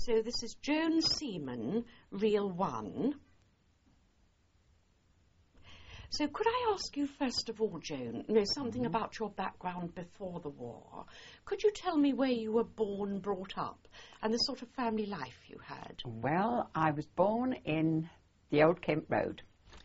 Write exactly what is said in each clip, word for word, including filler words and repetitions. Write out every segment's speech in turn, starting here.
So this is Joan Seaman, Reel One. So could I ask you first of all, Joan, you know, something mm-hmm. about your background before the war? Could you tell me where you were born, brought up, and the sort of family life you had? Well, I was born in the Old Kent Road,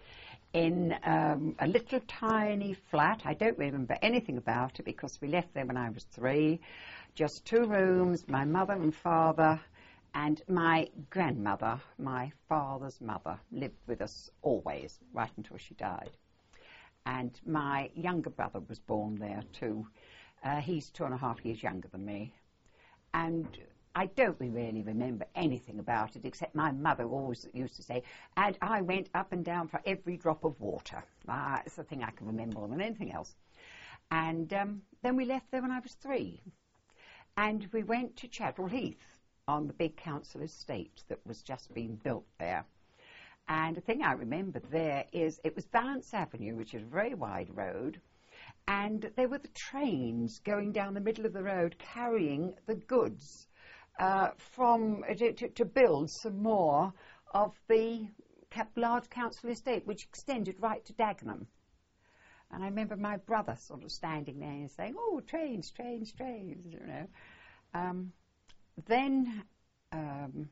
in um, a little tiny flat. I don't remember anything about it because we left there when I was three. Just two rooms, my mother and father, and my grandmother, my father's mother, lived with us always, right until she died. And my younger brother was born there too. Uh, he's two and a half years younger than me. And I don't really remember anything about it, except my mother always used to say, and I went up and down for every drop of water. Uh, it's the thing I can remember more than anything else. And um, then we left there when I was three. And we went to Chadwell Heath on the big council estate that was just being built there. And the thing I remember there is it was Valence Avenue, which is a very wide road, and there were the trains going down the middle of the road carrying the goods uh, from uh, to, to build some more of the large council estate, which extended right to Dagenham. And I remember my brother sort of standing there and saying, "Oh, trains, trains, trains," you know. Um, then, um,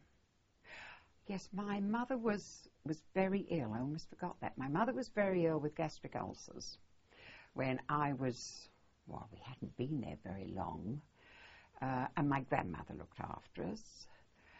yes, my mother was, was very ill. I almost forgot that. My mother was very ill with gastric ulcers when I was, well, we hadn't been there very long. Uh, and my grandmother looked after us.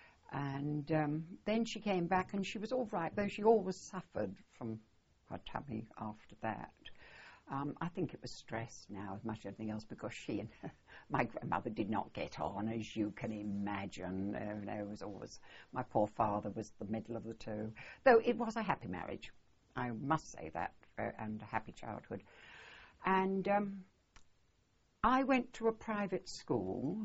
And um, then she came back and she was all right, though she always suffered from her tummy after that. Um, I think it was stress now as much as anything else, because she and my grandmother did not get on, as you can imagine. Uh, you know, it was always, my poor father was the middle of the two. Though it was a happy marriage, I must say that, uh, and a happy childhood. And um, I went to a private school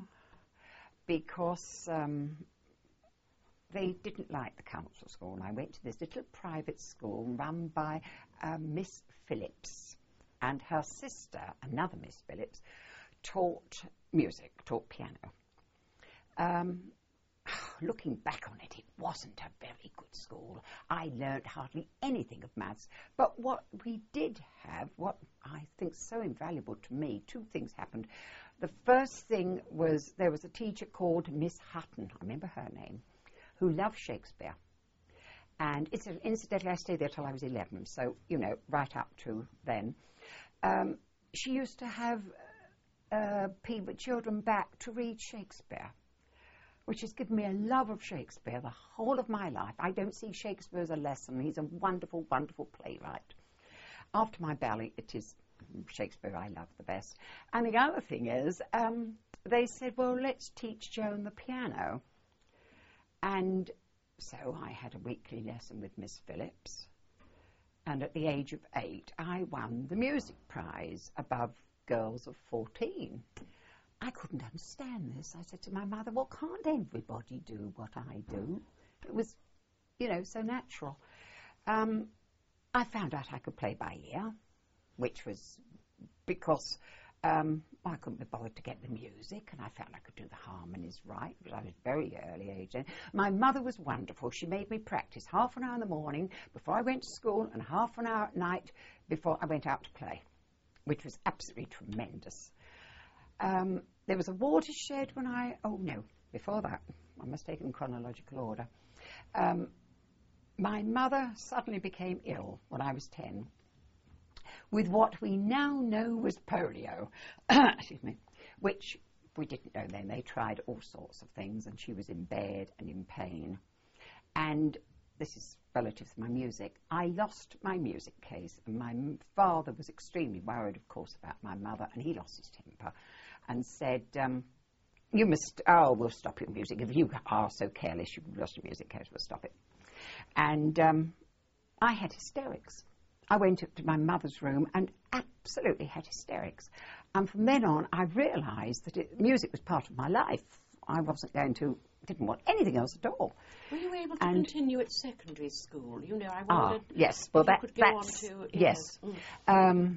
because um, they didn't like the council school, and I went to this little private school run by uh, Miss Phillips. And her sister, another Miss Phillips, taught music, taught piano. Um, looking back on it, it wasn't a very good school. I learnt hardly anything of maths. But what we did have, what I think is so invaluable to me, two things happened. The first thing was there was a teacher called Miss Hutton, I remember her name, who loved Shakespeare. And incidentally, I stayed there till I was eleven, so, you know, right up to then. Um, she used to have uh, people, children back to read Shakespeare, which has given me a love of Shakespeare the whole of my life. I don't see Shakespeare as a lesson. He's a wonderful, wonderful playwright. After my ballet, it is Shakespeare I love the best. And the other thing is, um, they said, well, let's teach Joan the piano. And so I had a weekly lesson with Miss Phillips. And at the age of eight, I won the music prize above girls of fourteen. I couldn't understand this. I said to my mother, well, can't everybody do what I do? It was, you know, so natural. Um, I found out I could play by ear, which was because um, I couldn't be bothered to get the music, and I found I could do the harmonies right, because I was very early age then. My mother was wonderful. She made me practice half an hour in the morning before I went to school and half an hour at night before I went out to play, which was absolutely tremendous. Um, there was a watershed when I, oh no, before that, I must take it in chronological order. Um, my mother suddenly became ill when I was ten, with what we now know was polio, excuse me, which we didn't know then. They tried all sorts of things, and she was in bed and in pain. And this is relative to my music. I lost my music case, and my m- father was extremely worried, of course, about my mother, and he lost his temper and said, um, you must, oh, we'll stop your music. If you are so careless, you've lost your music case, we'll stop it. And um, I had hysterics. I went up to my mother's room and absolutely had hysterics. And from then on, I realised that it, music was part of my life. I wasn't going to, didn't want anything else at all. Were you able to and continue at secondary school? You know, I ah, wondered yes, well, if that, you could go that's, on to, yes. Mm. Um,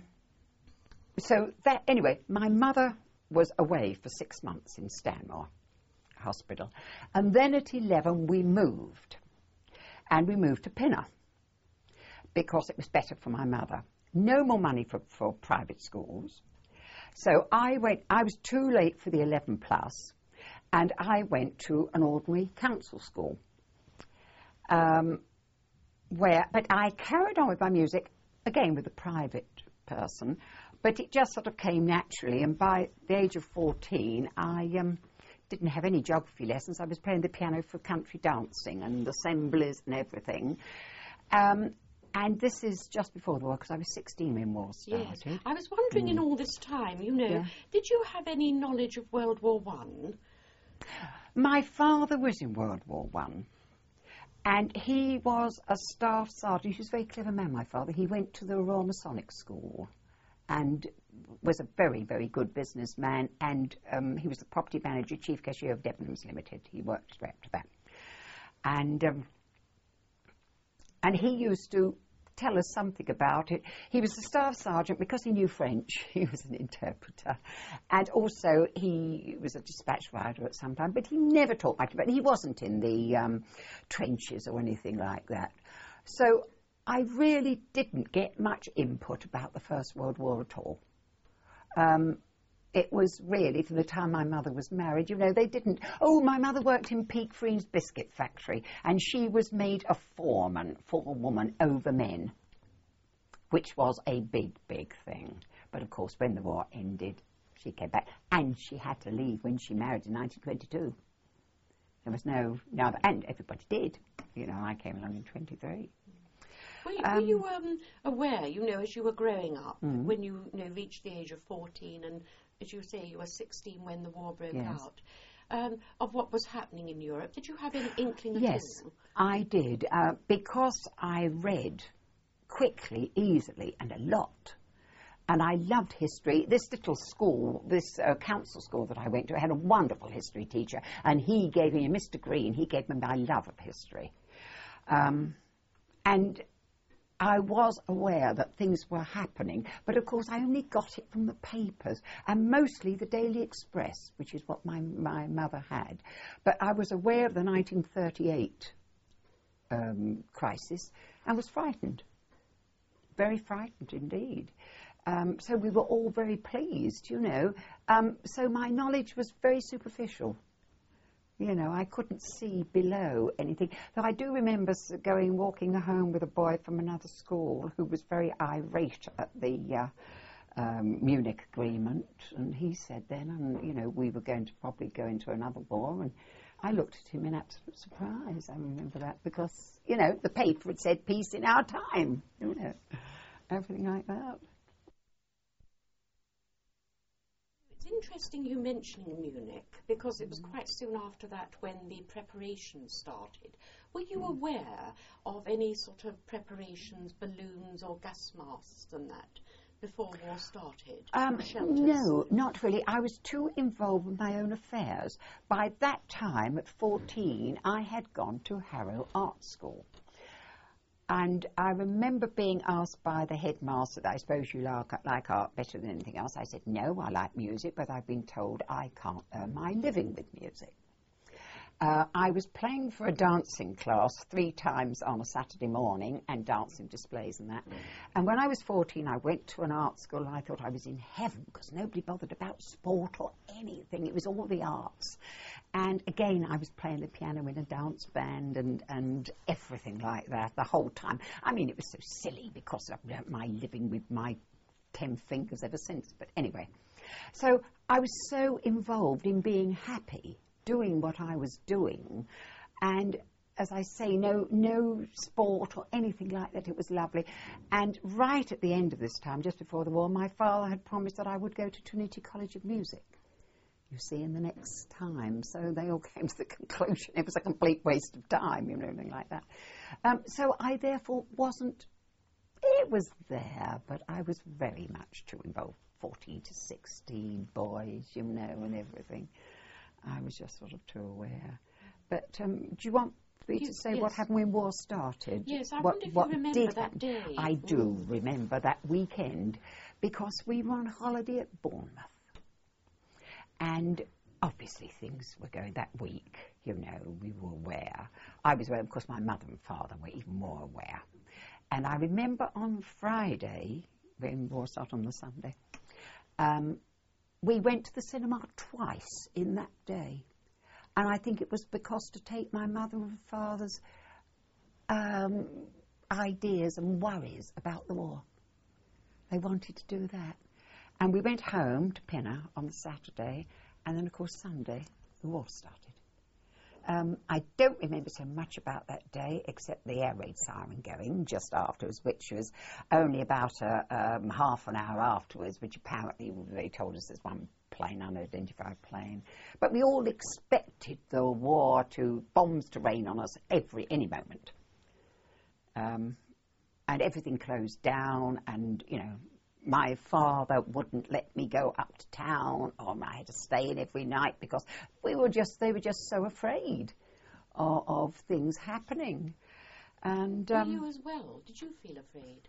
so that, anyway, my mother was away for six months in Stanmore. hospital. And then at eleven we moved. And we moved to Pinner because it was better for my mother. No more money for, for private schools. So I went, I was too late for the eleven plus, and I went to an ordinary council school. Um, where, but I carried on with my music, again with a private person, but it just sort of came naturally, and by the age of fourteen, I um, didn't have any geography lessons. I was playing the piano for country dancing and assemblies and everything. Um, And this is just before the war, because I was sixteen when war started. Yes. I was wondering mm. in all this time, you know, yeah. did you have any knowledge of World War One? My father was in World War One, and he was a staff sergeant. He was a very clever man, my father. He went to the Royal Masonic School and was a very, very good businessman, and um, he was the property manager, chief cashier of Debenhams Limited. He worked straight up to that. And, um, and he used to tell us something about it. He was a staff sergeant because he knew French. He was an interpreter. And also he was a dispatch rider at some time, but he never taught much about it. He wasn't in the um, trenches or anything like that. So I really didn't get much input about the First World War at all. Um, it was really from the time my mother was married, you know, they didn't... Oh, my mother worked in Peak Frean's biscuit factory, and she was made a foreman, forewoman over men, which was a big, big thing. But, of course, when the war ended, she came back, and she had to leave when she married in nineteen twenty-two. There was no... no and everybody did. You know, I came along in twenty-three. Were you, um, were you um, aware, you know, as you were growing up, mm-hmm. when you, you know, reached the age of fourteen and... as you say, you were sixteen when the war broke yes. out, um, of what was happening in Europe. Did you have any inkling at yes, all? Yes, I did, uh, because I read quickly, easily, and a lot. And I loved history. This little school, this uh, council school that I went to, I had a wonderful history teacher, and he gave me, Mister Green, he gave me my love of history. Um, and... I was aware that things were happening, but of course I only got it from the papers, and mostly the Daily Express, which is what my, my mother had. But I was aware of the nineteen thirty-eight um, crisis and was frightened, very frightened indeed. Um, so we were all very pleased, you know. Um, so my knowledge was very superficial. You know, I couldn't see below anything. Though I do remember going, walking home with a boy from another school who was very irate at the uh, um, Munich Agreement. And he said then, and, you know, we were going to probably go into another war. And I looked at him in absolute surprise. I remember that because, you know, the paper had said peace in our time. You know, everything like that. It's interesting you mentioning Munich, because it was quite soon after that when the preparations started. Were you mm. aware of any sort of preparations, balloons or gas masks and that, before war started? Um, no, not really. I was too involved with my own affairs. By that time, at fourteen, I had gone to Harrow Art School. And I remember being asked by the headmaster that I suppose you like, like art better than anything else. I said, no, I like music, but I've been told I can't earn my living with music. Uh, I was playing for a dancing class three times on a Saturday morning and dancing displays and that. Mm. And when I was fourteen, I went to an art school and I thought I was in heaven because nobody bothered about sport or anything. It was all the arts. And again, I was playing the piano in a dance band and, and everything like that the whole time. I mean, it was so silly because I've learnt my living with my ten fingers ever since. But anyway, so I was so involved in being happy, doing what I was doing, and as I say, no no sport or anything like that. It was lovely. And right at the end of this time, just before the war, my father had promised that I would go to Trinity College of Music, you see, in the next time. So they all came to the conclusion it was a complete waste of time, you know, anything like that. Um, so I therefore wasn't, it was there, but I was very much too involved, fourteen to sixteen, boys, you know, and everything. I was just sort of too aware. But um, do you want me to say yes. what happened when war started? Yes, I what, wonder if what you remember did that happen? day. I do remember that weekend because we were on holiday at Bournemouth. And obviously things were going that week, you know, we were aware. I was aware, of course, my mother and father were even more aware. And I remember on Friday, when war started on the Sunday, um, we went to the cinema twice in that day. And I think it was because to take my mother and father's um, ideas and worries about the war. They wanted to do that. And we went home to Pinner on the Saturday, and then, of course, Sunday, the war started. Um, I don't remember so much about that day, except the air raid siren going just afterwards, which was only about a, um, half an hour afterwards, which apparently they told us there's one plane, unidentified plane. But we all expected the war to, bombs to rain on us every, any moment. Um, and everything closed down, and, you know, my father wouldn't let me go up to town, or I had to stay in every night because we were just, they were just so afraid of, of things happening. And um, were you as well? Did you feel afraid?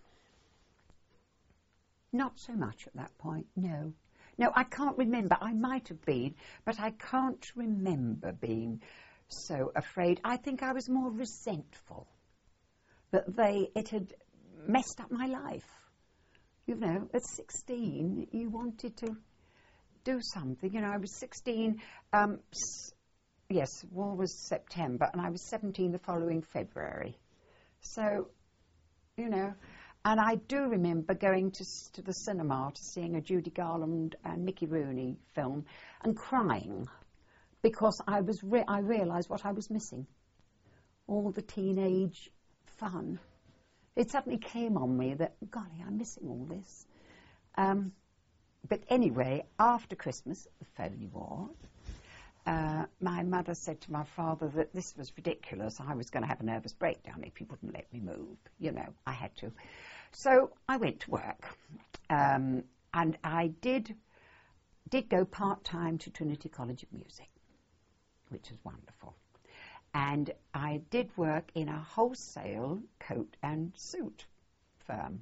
Not so much at that point, no. No, I can't remember. I might have been, but I can't remember being so afraid. I think I was more resentful that they, it had messed up my life. You know, at sixteen, you wanted to do something. You know, I was sixteen, um, s- yes, war was September, and I was seventeen the following February. So, you know, and I do remember going to, to the cinema to seeing a Judy Garland and Mickey Rooney film and crying because I was re- I realised what I was missing. All the teenage fun. It suddenly came on me that, golly, I'm missing all this. Um, but anyway, after Christmas, the phony war, uh, my mother said to my father that this was ridiculous. I was going to have a nervous breakdown if he wouldn't let me move. You know, I had to. So I went to work, um, and I did, did go part-time to Trinity College of Music, which was wonderful. And I did work in a wholesale coat and suit firm,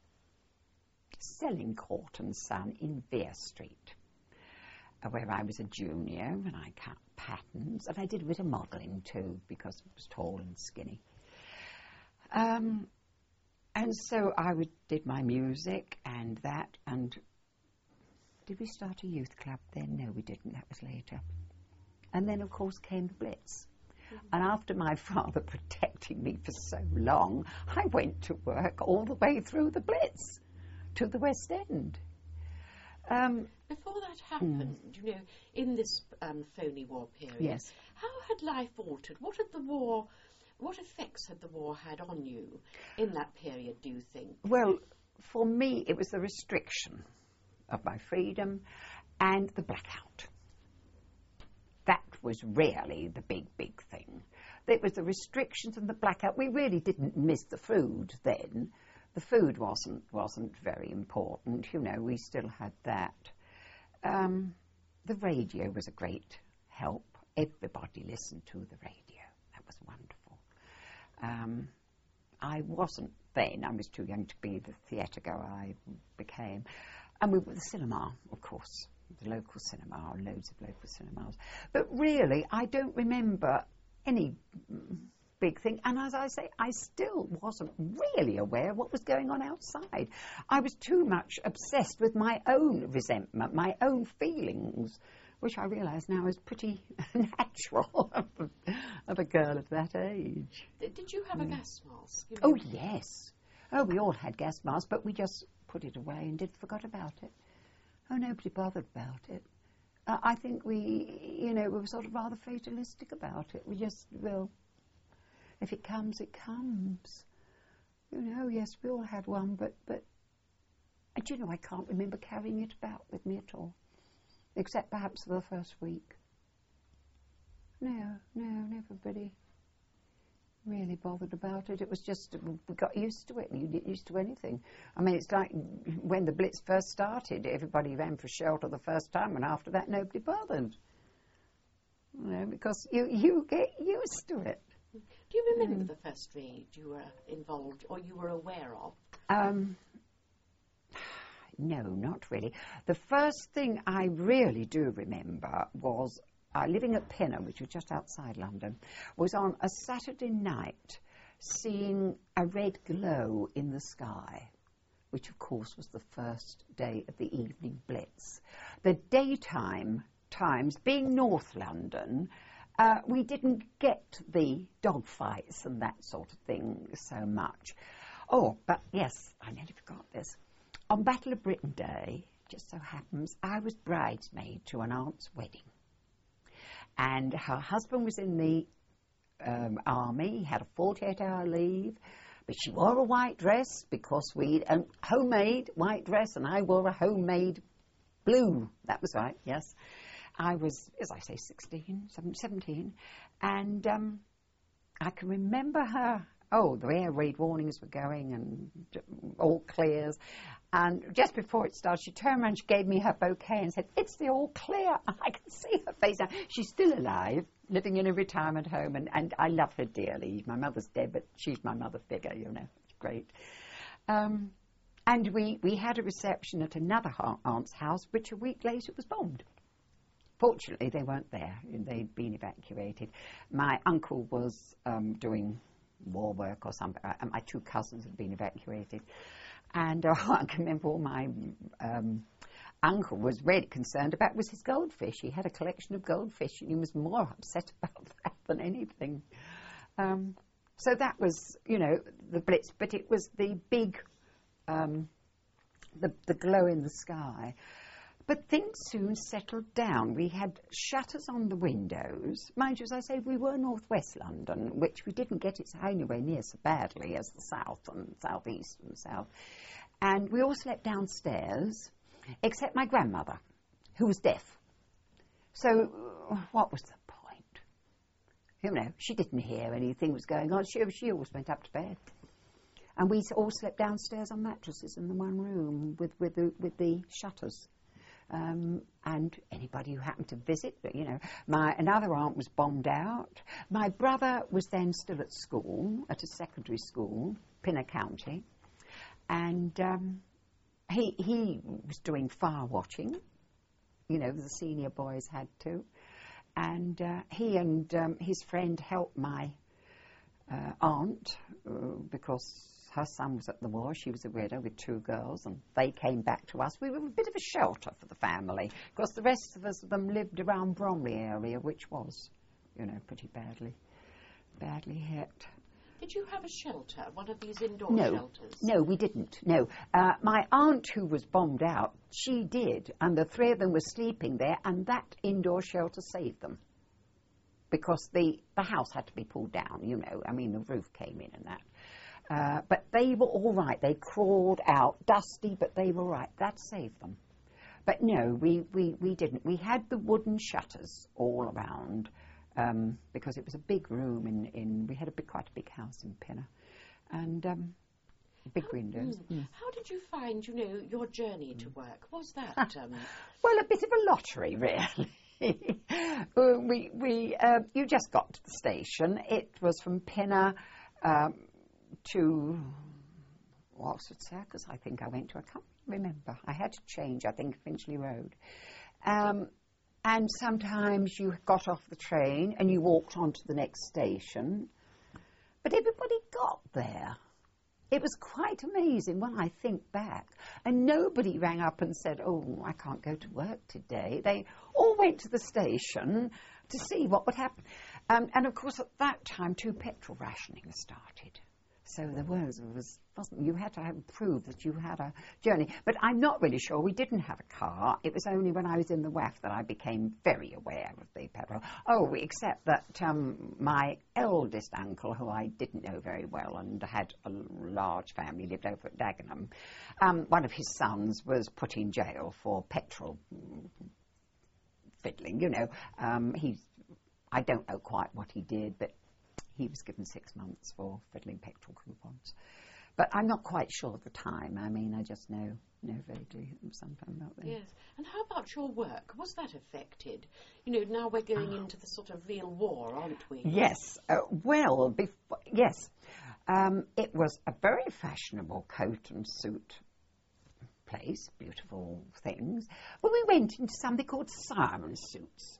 Sellingcourt and Son in Vere Street, where I was a junior and I cut patterns. And I did a bit of modelling too, because I was tall and skinny. Um, and so I would, did my music and that. And did we start a youth club then? No, we didn't. That was later. And then, of course, came the Blitz. And after my father protecting me for so long, I went to work all the way through the Blitz to the West End. Um, Before that happened, mm. you know, in this um, phony war period, yes. how had life altered? What had the war, what effects had the war had on you in that period, do you think? Well, for me, it was the restriction of my freedom and the blackout. That was really the big, big thing. It was the restrictions and the blackout. We really didn't miss the food then. The food wasn't wasn't very important. You know, we still had that. Um, the radio was a great help. Everybody listened to the radio. That was wonderful. Um, I wasn't then. I was too young to be the theatre goer I became. And we were the cinema, of course. The local cinema, loads of local cinemas. But really, I don't remember any big thing. And as I say, I still wasn't really aware of what was going on outside. I was too much obsessed with my own resentment, my own feelings, which I realise now is pretty natural of a, of a girl of that age. Did you have mm. a gas mask? You know? Oh, yes. Oh, we all had gas masks, but we just put it away and did forgot about it. Oh, nobody bothered about it. Uh, I think we, you know, we were sort of rather fatalistic about it. We just, well, if it comes, it comes. You know, yes, we all had one, but, but, and you know, I can't remember carrying it about with me at all, except perhaps for the first week. No, no, never really, really bothered about it. It was just, we got used to it, and you get used to anything. I mean, it's like when the Blitz first started, everybody ran for shelter the first time, and after that, nobody bothered. You know, because you, you get used to it. Do you remember mm. the first raid you were involved, or you were aware of? Um, no, not really. The first thing I really do remember was uh, living at Pinner, which was just outside London, was on a Saturday night seeing a red glow in the sky, which of course was the first day of the evening blitz. The daytime times, being North London, uh, we didn't get the dogfights and that sort of thing so much. Oh, but yes, I nearly forgot this. On Battle of Britain Day, just so happens, I was bridesmaid to an aunt's wedding. And her husband was in the um, army, he had a forty-eight hour leave, but she wore a white dress because we, a homemade white dress, and I wore a homemade blue. That was right, yes. I was, as I say, sixteen, seventeen, and um, I can remember her, oh, the air raid warnings were going and all clears. And just before it started, she turned around, she gave me her bouquet and said, "It's the all clear." I can see her face now. She's still alive, living in a retirement home, and, and I love her dearly. My mother's dead, but she's my mother figure, you know. It's great. Um, and we, we had a reception at another aunt's house, which a week later was bombed. Fortunately, they weren't there. They'd been evacuated. My uncle was um, doing war work or something, and my two cousins had been evacuated. And uh, I can remember all my um, uncle was really concerned about was his goldfish. He had a collection of goldfish, and he was more upset about that than anything. Um, so that was, you know, the blitz, but it was the big, um, the, the glow in the sky. But things soon settled down. We had shutters on the windows. Mind you, as I say, we were northwest London, which we didn't get it anywhere near so badly as the south and southeast and south. And we all slept downstairs, except my grandmother, who was deaf. So what was the point? You know, she didn't hear anything was going on. She, she always went up to bed. And we all slept downstairs on mattresses in the one room with, with, the, with the shutters. Um, and anybody who happened to visit, you know, my another aunt was bombed out. My brother was then still at school, at a secondary school, Pinner County, and um, he he was doing fire watching. You know, the senior boys had to, and uh, he and um, his friend helped my uh, aunt uh, because her son was at the war. She was a widow with two girls, and they came back to us. We were a bit of a shelter for the family, because the rest of us of them lived around Bromley area, which was, you know, pretty badly, badly hit. Did you have a shelter, one of these indoor no, shelters? No, we didn't, no. Uh, my aunt, who was bombed out, she did, and the three of them were sleeping there, and that indoor shelter saved them. Because the, the house had to be pulled down, you know, I mean, the roof came in and that. Uh, but they were all right. They crawled out, dusty, but they were all right. That saved them. But no, we, we, we didn't. We had the wooden shutters all around um, because it was a big room in, in we had a big, quite a big house in Pinner, and um, big how, windows. Mm. Mm. How did you find, you know, your journey to work? Was that... Um... Well, a bit of a lottery, really. uh, we, we, uh, you just got to the station. It was from Pinner... Um, to Oxford Circus, I think I went to. I can't remember. I had to change, I think, Finchley Road. Um, and sometimes you got off the train and you walked on to the next station. But everybody got there. It was quite amazing when I think back. And nobody rang up and said, "Oh, I can't go to work today." They all went to the station to see what would happen. Um, and, of course, at that time, too, petrol rationing started. So there was, was, wasn't, you had to have, prove that you had a journey. But I'm not really sure. We didn't have a car. It was only when I was in the W A F that I became very aware of the petrol. Oh, except that um, my eldest uncle, who I didn't know very well and had a large family, lived over at Dagenham, um, one of his sons was put in jail for petrol fiddling, you know. Um, he's, I don't know quite what he did, but he was given six months for fiddling petrol coupons. But I'm not quite sure of the time. I mean, I just know, know vaguely sometime about that. Yes. And how about your work? Was that affected? You know, now we're going oh. into the sort of real war, aren't we? Yes. Uh, well, before, yes. Um, it was a very fashionable coat and suit place, beautiful things, but we went into something called Simon Suits.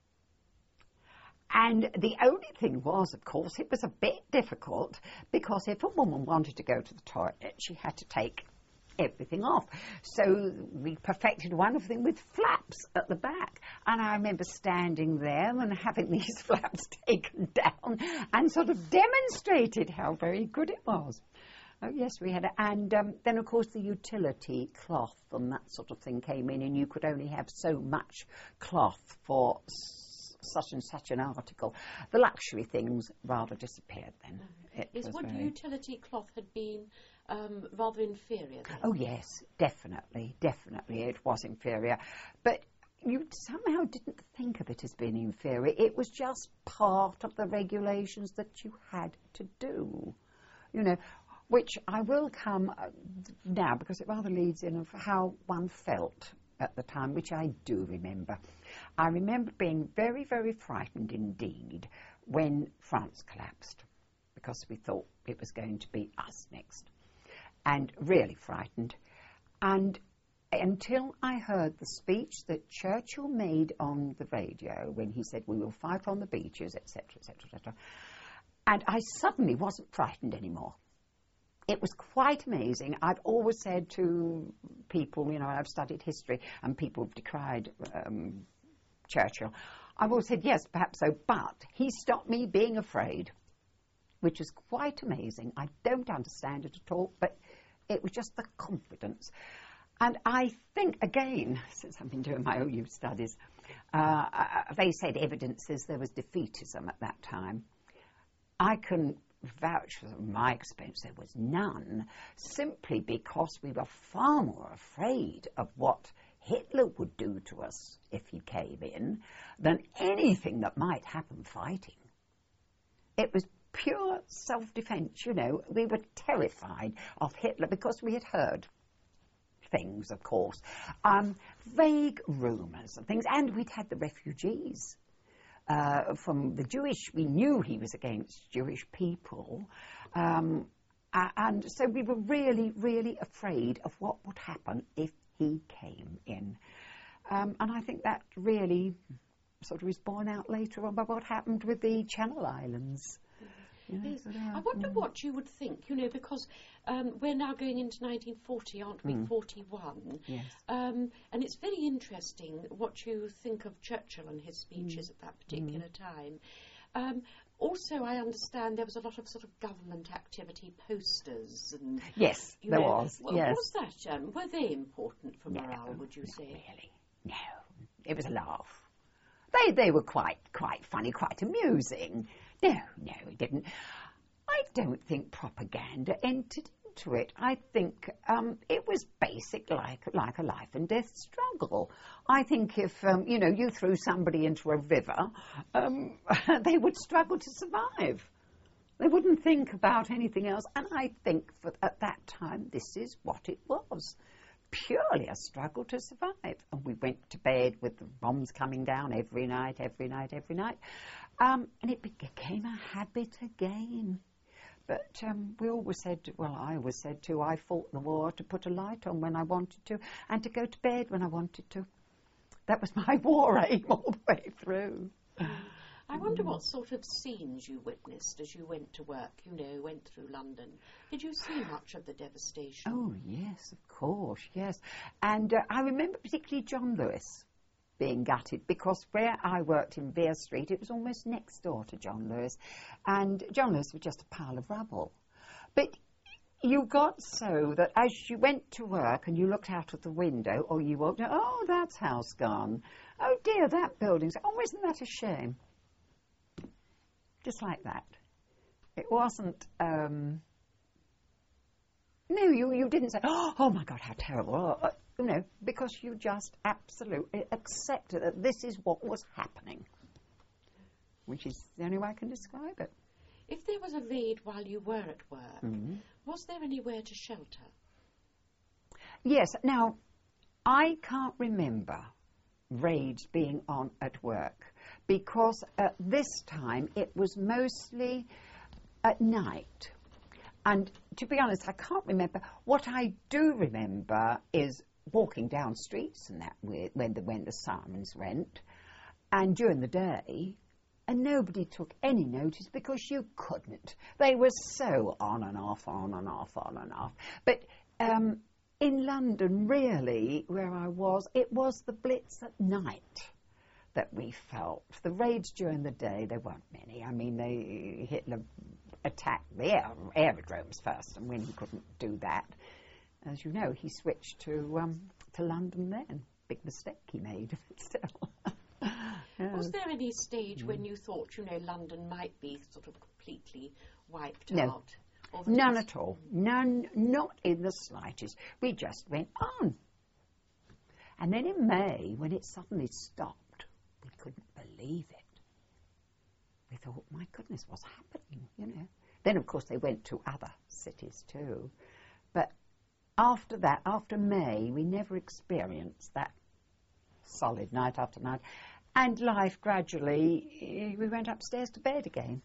And the only thing was, of course, it was a bit difficult because if a woman wanted to go to the toilet, she had to take everything off. So we perfected one of them with flaps at the back. And I remember standing there and having these flaps taken down and sort of demonstrated how very good it was. Oh, yes, we had it. And um, then, of course, the utility cloth and that sort of thing came in, and you could only have so much cloth for such and such an article. The luxury things rather disappeared then. It Is what very... utility cloth had been um, rather inferior then? Oh yes, definitely, definitely it was inferior. But you somehow didn't think of it as being inferior. It was just part of the regulations that you had to do, you know, which I will come uh, now because it rather leads in of how one felt at the time, which I do remember. I remember being very, very frightened indeed when France collapsed, because we thought it was going to be us next, and really frightened. And until I heard the speech that Churchill made on the radio when he said, "We will fight on the beaches," et cetera, et cetera, et cetera, and I suddenly wasn't frightened anymore. It was quite amazing. I've always said to people, you know, I've studied history, and people have decried um, Churchill. I've always said, yes, perhaps so, but he stopped me being afraid, which is quite amazing. I don't understand it at all, but it was just the confidence. And I think, again, since I've been doing my O U studies, uh, they said evidences there was defeatism at that time. I can vouch for my experience, there was none, simply because we were far more afraid of what Hitler would do to us if he came in than anything that might happen fighting. It was pure self-defense, you know. We were terrified of Hitler because we had heard things, of course, um, vague rumours and things, and we'd had the refugees. Uh, from the Jewish, we knew he was against Jewish people, um, and so we were really, really afraid of what would happen if he came in. Um, and I think that really sort of was borne out later on by what happened with the Channel Islands. Yes. I wonder what you would think, you know, because um, we're now going into nineteen forty, aren't we, mm. forty-one? Yes. Um, and it's very interesting what you think of Churchill and his speeches mm. at that particular mm. time. Um, also, I understand there was a lot of sort of government activity, posters and... Yes, there know, was, well, yes. Was that, um, were they important for no, morale, would you not say? Really. No, it was a laugh. They, they were quite, quite funny, quite amusing. No, no, it didn't. I don't think propaganda entered into it. I think um, it was basic, like like a life and death struggle. I think if, um, you know, you threw somebody into a river, um, they would struggle to survive. They wouldn't think about anything else. And I think for, at that time, this is what it was. Purely a struggle to survive. And we went to bed with the bombs coming down every night, every night, every night. Um, and it became a habit again. But um, we always said, well, I always said too, I fought the war to put a light on when I wanted to and to go to bed when I wanted to. That was my war aim all the way through. I wonder what sort of scenes you witnessed as you went to work, you know, went through London. Did you see much of the devastation? Oh, yes, of course, yes. And uh, I remember particularly John Lewis being gutted, because where I worked in Vere Street, it was almost next door to John Lewis, and John Lewis was just a pile of rubble. But you got so that as you went to work and you looked out of the window, or you walked, oh, that's house gone. Oh, dear, that building's, oh, isn't that a shame? Just like that. It wasn't, um, no, you, you didn't say, oh, oh, my God, how terrible. Oh, you know, because you just absolutely accepted that this is what was happening, which is the only way I can describe it. If there was a raid while you were at work, mm-hmm. was there anywhere to shelter? Yes. Now, I can't remember raids being on at work, because at this time it was mostly at night. and to be honest, I can't remember. What I do remember is walking down streets and that when the, when the sirens went, and during the day, and nobody took any notice because you couldn't. They were so on and off, on and off, on and off. But um, in London, really, where I was, it was the Blitz at night that we felt. The raids during the day, there weren't many. I mean, they Hitler attacked the aer aerodromes first, and when he couldn't do that, as you know, he switched to um, to London then. Big mistake he made, still. Yeah. Was there any stage mm. when you thought, you know, London might be sort of completely wiped no. out? Or None at all. None, not in the slightest. We just went on. And then in May, when it suddenly stopped, we couldn't believe it. We thought, my goodness, what's happening, you know? Then, of course, they went to other cities too. But after that, after May, we never experienced that solid night after night. And life gradually, we went upstairs to bed again.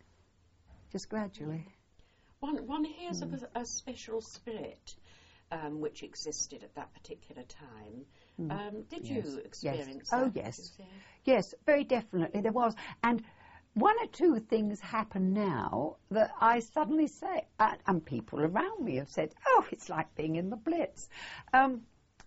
Just gradually. One, one hears mm. of a, a special spirit um, which existed at that particular time. Mm. Um, did yes. you experience yes. that? Oh, yes. Yes, very definitely there was. And one or two things happen now that I suddenly say, uh, and people around me have said, oh, it's like being in the Blitz. Um,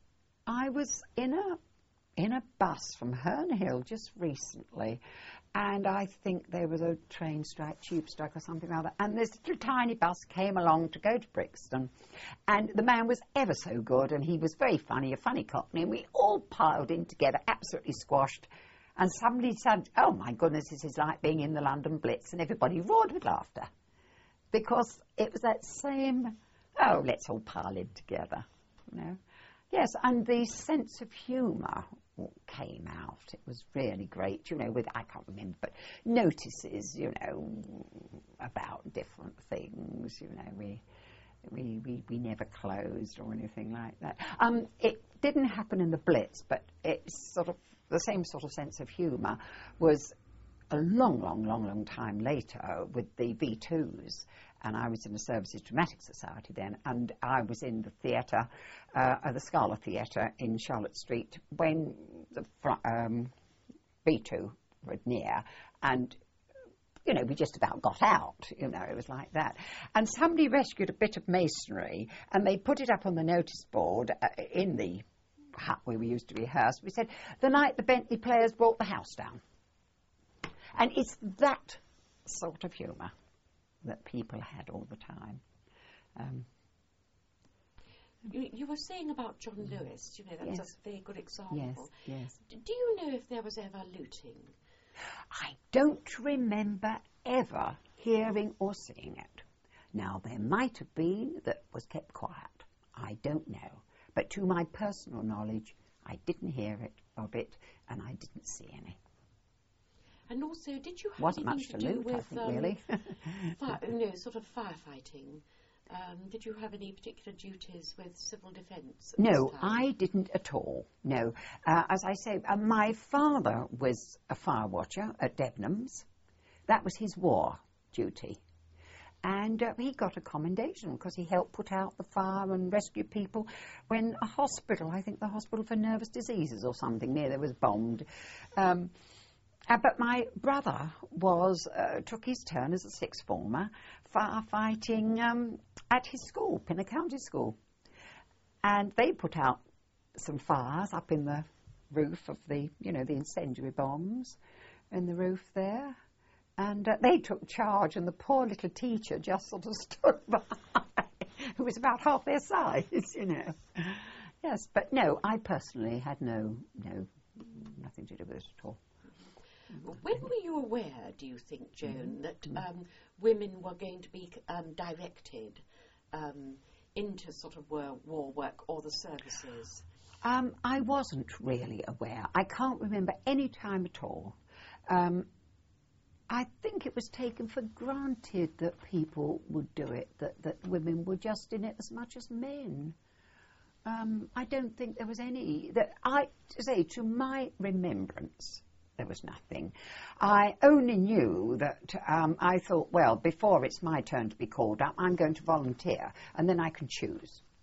I was in a in a bus from Herne Hill just recently, and I think there was a train strike, tube strike or something like that, and this little tiny bus came along to go to Brixton, and the man was ever so good, and he was very funny, a funny cockney, and we all piled in together, absolutely squashed, and somebody said, oh my goodness, this is like being in the London Blitz, and everybody roared with laughter, because it was that same, oh, let's all pile in together, you know. Yes, and the sense of humour came out. It was really great, you know, with, I can't remember, but notices, you know, about different things, you know, we we, we, we never closed or anything like that. Um, it didn't happen in the Blitz, but it's sort of, the same sort of sense of humour was a long, long, long, long time later with the V twos. And I was in the Services Dramatic Society then, and I was in the theatre, uh, the Scala Theatre in Charlotte Street when the um, V two were near, and, you know, we just about got out, you know, it was like that. And somebody rescued a bit of masonry, and they put it up on the notice board uh, in the hut where we used to rehearse. We said, the night the Bentley Players brought the house down. And it's that sort of humour that people had all the time. Um, you, you were saying about John Lewis, you know, that's yes. a very good example. Yes, yes. D do you know if there was ever looting? I don't remember ever hearing or seeing it. Now, there might have been that was kept quiet. I don't know. But to my personal knowledge, I didn't hear it of it, and I didn't see any. And also, did you have Wasn't anything much to, to do loot, with I think, um, really. fire, no, sort of firefighting? Um, did you have any particular duties with civil defence? No, I didn't at all. No, uh, as I say, uh, my father was a fire watcher at Debenhams. That was his war duty, and uh, he got a commendation because he helped put out the fire and rescue people when a hospital, I think the Hospital for Nervous Diseases or something near there was bombed. Um, Uh, but my brother was uh, took his turn as a sixth former firefighting um, at his school, Pinner County School. And they put out some fires up in the roof of the, you know, the incendiary bombs in the roof there. And uh, they took charge, and the poor little teacher just sort of stood by, who was about half their size, you know. Yes, but no, I personally had no, no, nothing to do with it at all. When were you aware, do you think, Joan, that um, women were going to be um, directed um, into sort of war, war work or the services? Um, I wasn't really aware. I can't remember any time at all. Um, I think it was taken for granted that people would do it, that, that women were just in it as much as men. Um, I don't think there was any, that I, to say, to my remembrance, there there was nothing. I only knew that um, I thought, well, before it's my turn to be called up, I'm going to volunteer, and then I can choose.